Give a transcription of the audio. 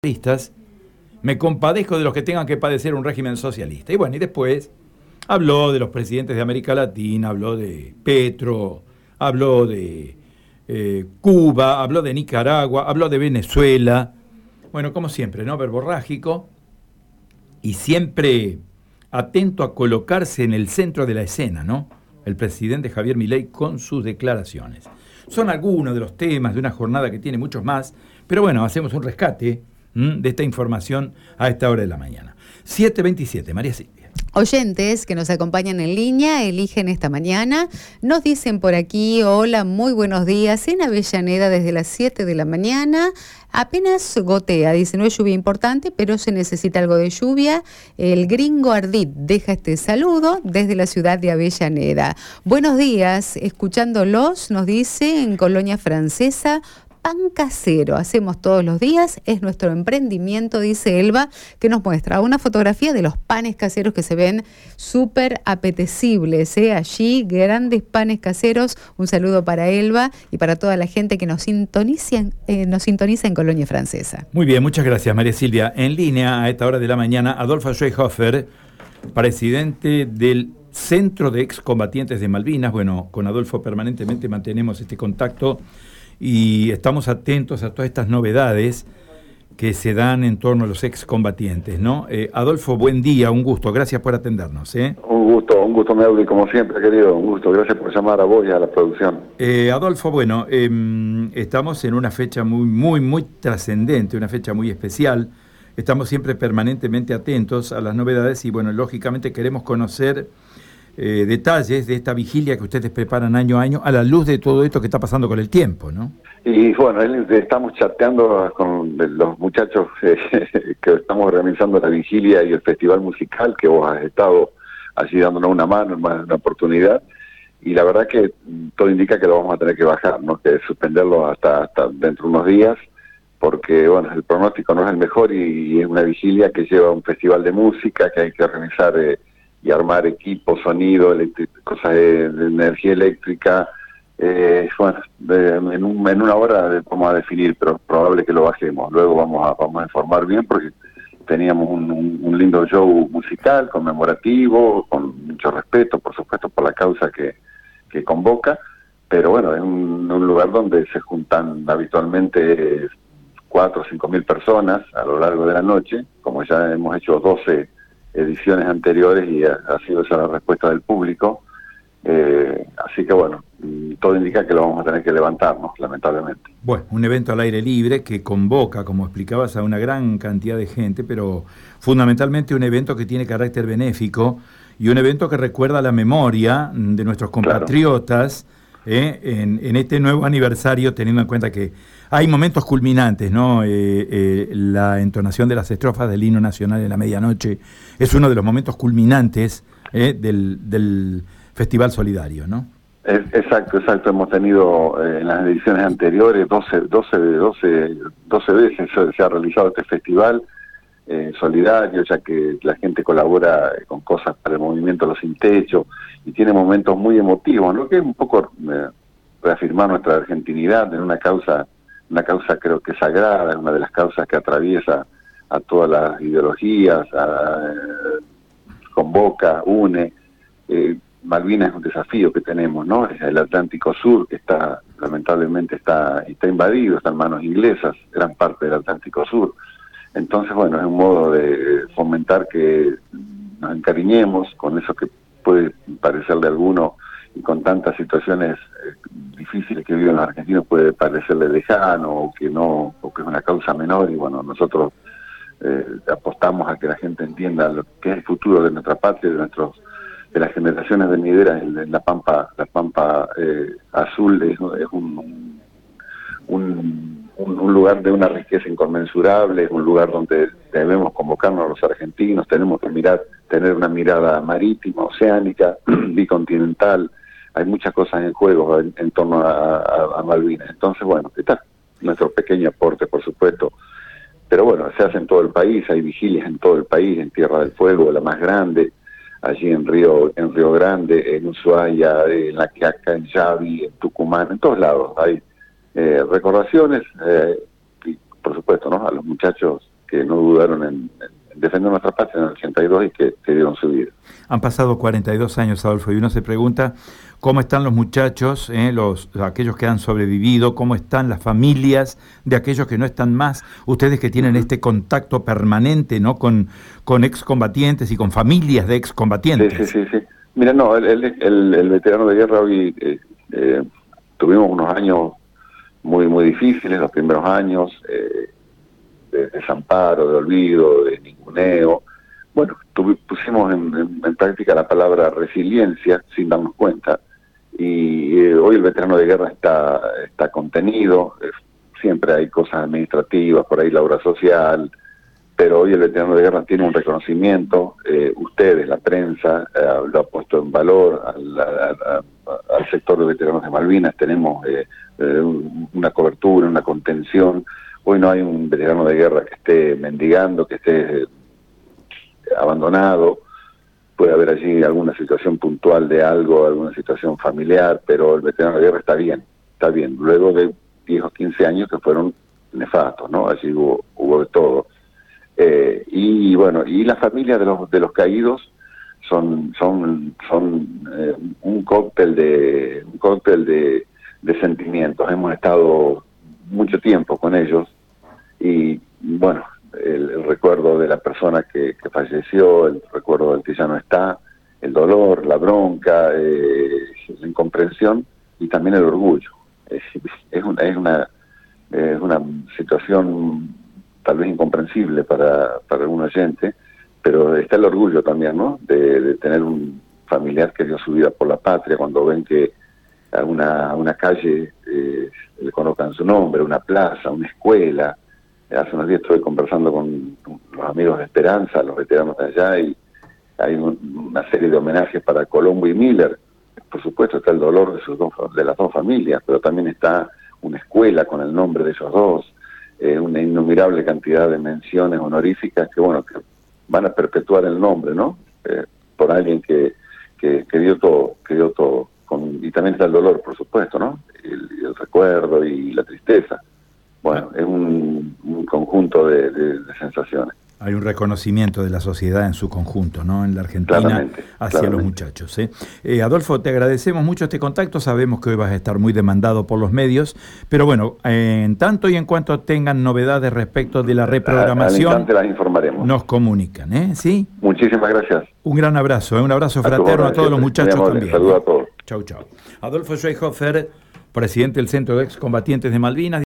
socialistas, me compadezco de los que tengan que padecer un régimen socialista. Y bueno, y después habló de los presidentes de América Latina, habló de Petro, habló de Cuba, habló de Nicaragua, habló de Venezuela. Bueno, como siempre, ¿no? Verborrágico y siempre atento a colocarse en el centro de la escena, ¿no? El presidente Javier Milei con sus declaraciones. Son algunos de los temas de una jornada que tiene muchos más, pero bueno, hacemos un rescate de esta información a esta hora de la mañana. 7:27, María Silvia. Oyentes que nos acompañan en línea, eligen esta mañana, nos dicen por aquí: hola, muy buenos días, en Avellaneda desde las 7 de la mañana, apenas gotea, dice, no es lluvia importante, pero se necesita algo de lluvia. El gringo Ardit deja este saludo desde la ciudad de Avellaneda. Buenos días, escuchándolos, nos dice, en Colonia Francesa, pan casero, hacemos todos los días, es nuestro emprendimiento, dice Elba, que nos muestra una fotografía de los panes caseros que se ven súper apetecibles, allí, grandes panes caseros. Un saludo para Elba y para toda la gente que nos sintoniza en Colonia Francesa. Muy bien, muchas gracias, María Silvia. En línea a esta hora de la mañana, Adolfo Schweighofer, presidente del Centro de Excombatientes de Malvinas. Bueno, con Adolfo permanentemente mantenemos este contacto y estamos atentos a todas estas novedades que se dan en torno a los excombatientes, ¿no? Adolfo, buen día, un gusto, gracias por atendernos. Un gusto, Meudi, como siempre, querido, un gusto, gracias por llamar a vos y a la producción. Adolfo, bueno, estamos en una fecha muy trascendente, una fecha muy especial, estamos siempre permanentemente atentos a las novedades y, bueno, lógicamente queremos conocer detalles de esta vigilia que ustedes preparan año a año a la luz de todo esto que está pasando con el tiempo, ¿no? Y bueno, estamos chateando con los muchachos que estamos organizando la vigilia y el festival musical, que vos has estado allí dándonos una mano, una oportunidad, y la verdad que todo indica que lo vamos a tener que bajar, ¿no? Que suspenderlo hasta dentro de unos días, porque bueno, el pronóstico no es el mejor y es una vigilia que lleva un festival de música que hay que organizar y armar equipo, sonido, cosas de energía eléctrica. Bueno, en una hora vamos a definir, pero es probable que lo bajemos. Luego vamos a informar bien, porque teníamos un lindo show musical, conmemorativo, con mucho respeto, por supuesto, por la causa que convoca, pero bueno, es un lugar donde se juntan habitualmente 4 o 5 mil personas a lo largo de la noche, como ya hemos hecho 12 ediciones anteriores y ha sido esa la respuesta del público, así que bueno, todo indica que lo vamos a tener que levantarnos, lamentablemente. Bueno, un evento al aire libre que convoca, como explicabas, a una gran cantidad de gente, pero fundamentalmente un evento que tiene carácter benéfico y un evento que recuerda la memoria de nuestros compatriotas, claro, en este nuevo aniversario, teniendo en cuenta que hay momentos culminantes, ¿no? La entonación de las estrofas del himno nacional en la medianoche es uno de los momentos culminantes del Festival Solidario, ¿no? Exacto. Hemos tenido en las ediciones anteriores 12 veces se ha realizado este festival solidario, ya que la gente colabora con cosas para el movimiento Los Sin Techo y tiene momentos muy emotivos, ¿no? Que es un poco reafirmar nuestra argentinidad en una causa creo que sagrada, una de las causas que atraviesa a todas las ideologías, convoca, une. Malvinas es un desafío que tenemos, ¿no? Es el Atlántico Sur, que lamentablemente está invadido, está en manos inglesas, gran parte del Atlántico Sur. Entonces, bueno, es un modo de fomentar que nos encariñemos con eso que puede parecerle a alguno, y con tantas situaciones difíciles que viven los argentinos puede parecerle lejano o que es una causa menor, y bueno, nosotros apostamos a que la gente entienda lo que es el futuro de nuestra patria, de las generaciones venideras. En la Pampa Azul es un lugar de una riqueza inconmensurable, es un lugar donde debemos convocarnos a los argentinos, tenemos que tener una mirada marítima, oceánica, bicontinental. Hay muchas cosas en juego en torno a Malvinas. Entonces, bueno, está nuestro pequeño aporte, por supuesto, pero bueno, se hace en todo el país, hay vigilias en todo el país, en Tierra del Fuego, la más grande, allí en Río Grande, en Ushuaia, en La Quiaca, en Yavi, en Tucumán, en todos lados hay recordaciones, y por supuesto, ¿no? A los muchachos que no dudaron en defender nuestra patria en el 82 y que dieron su vida. Han pasado 42 años, Adolfo, y uno se pregunta cómo están los muchachos, aquellos que han sobrevivido, cómo están las familias de aquellos que no están más, ustedes que tienen este contacto permanente, ¿no?, con excombatientes y con familias de excombatientes. Sí. Mira, no, el veterano de guerra hoy, tuvimos unos años muy difíciles, los primeros años, de desamparo, de olvido, de ninguneo. Bueno, pusimos en práctica la palabra resiliencia sin darnos cuenta, y hoy el veterano de guerra está contenido. Siempre hay cosas administrativas, por ahí la obra social, pero hoy el veterano de guerra tiene un reconocimiento. Ustedes, la prensa, lo ha puesto en valor al sector de veteranos de Malvinas. Tenemos una cobertura, una contención. Hoy no hay un veterano de guerra que esté mendigando, que esté abandonado. Puede haber allí alguna situación puntual de algo, alguna situación familiar, pero el veterano de guerra está bien, luego de 10 o 15 años que fueron nefastos, ¿no? Allí hubo de todo. Y bueno, y las familias de los caídos son un cóctel de sentimientos. Hemos estado mucho tiempo con ellos, y bueno, el recuerdo de la persona que falleció, el recuerdo del que ya no está, el dolor, la bronca, la incomprensión y también el orgullo. Es una situación tal vez incomprensible para algún oyente, pero está el orgullo también, ¿no?, de tener un familiar que dio su vida por la patria, cuando ven que a una calle le colocan su nombre, una plaza, una escuela. Hace unos días estuve conversando con los amigos de Esperanza, los veteranos de allá, y hay una serie de homenajes para Colombo y Miller. Por supuesto está el dolor de las dos familias, pero también está una escuela con el nombre de ellos dos, una innumerable cantidad de menciones honoríficas que van a perpetuar el nombre, ¿no? Por alguien que dio todo, y también está el dolor, por supuesto, ¿no? El recuerdo y la tristeza. Bueno, es un conjunto de sensaciones. Hay un reconocimiento de la sociedad en su conjunto, ¿no?, en la Argentina, hacia los muchachos. Adolfo, te agradecemos mucho este contacto. Sabemos que hoy vas a estar muy demandado por los medios, pero bueno, en tanto y en cuanto tengan novedades respecto de la reprogramación, al instante las informaremos. Nos comunican, ¿sí? Muchísimas gracias. Un gran abrazo, un abrazo fraterno a todos los muchachos también. Saludos a todos. Chau. Adolfo Schweighofer, presidente del Centro de Excombatientes de Malvinas.